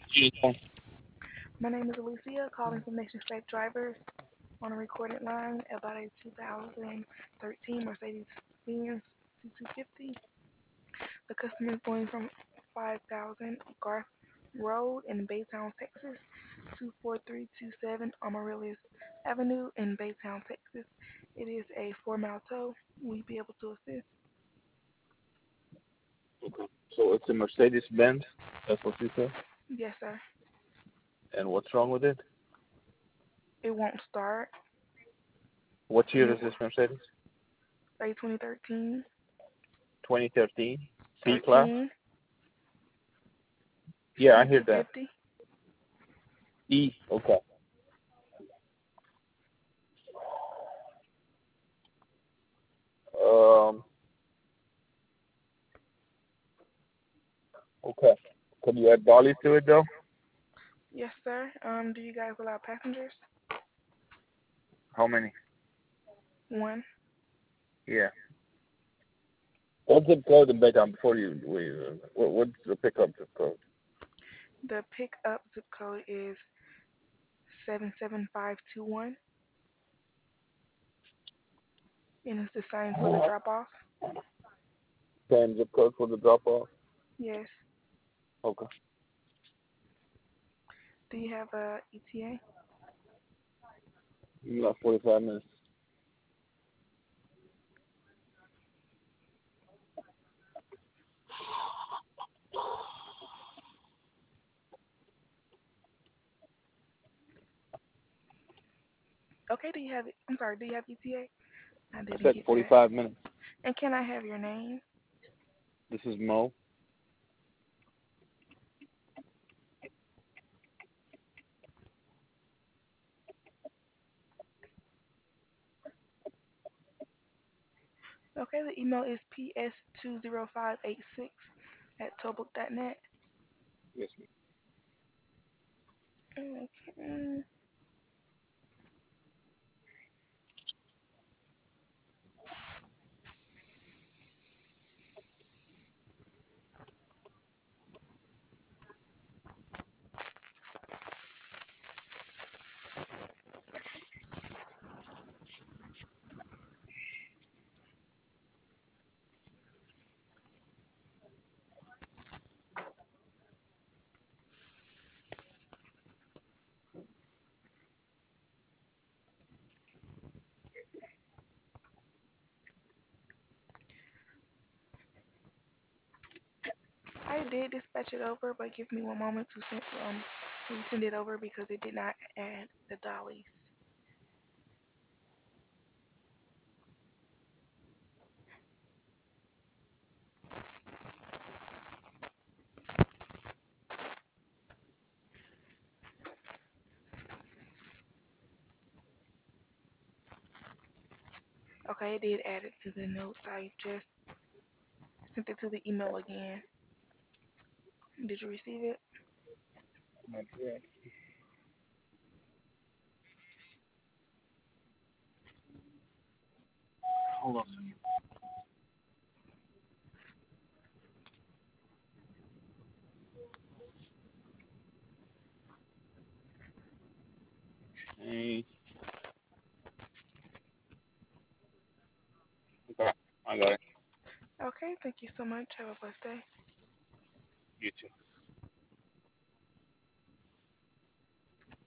Uniform. My name is Alicia, calling from Nation State Drivers on a recorded line about a 2013 Mercedes-Benz C250. The customer is going from 5000 Garth Road in Baytown, Texas, 24327 Amaryllis Avenue in Baytown, Texas. It is a 4 mile tow. Will you be able to assist? Okay. So it's a Mercedes Benz. That's what you said. Yes, sir. And what's wrong with it? It won't start. What And year it is this will Mercedes? say 2013. 2013. C class. 13 Yeah, I hear that. C250. E. Okay. Um. Okay. Could you add dollies to it though? Yes, sir. Do you guys allow passengers? How many? One. Yeah. What zip code in Baytown before you? What's the pickup zip code? The pickup zip code is 77521, and it's the same for the drop off. Same zip code for the drop off. Yes. Okay. Do you have a ETA? You got 45 minutes. Okay. Do you have? I'm sorry. Do you have ETA? I I didn't said get that. 45 minutes. And can I have your name? This is Mo. Okay. The email is ps20586 at tollbook.net. Yes, Okay. I did dispatch it over, but give me one moment to resend it over because it did not add the dollies. Okay, it did add it to the notes. I just sent it to the email again. Did you receive it? not yet. Hold on. Hey. Okay. I got it. Okay, thank you so much. Have a blessed day. You too.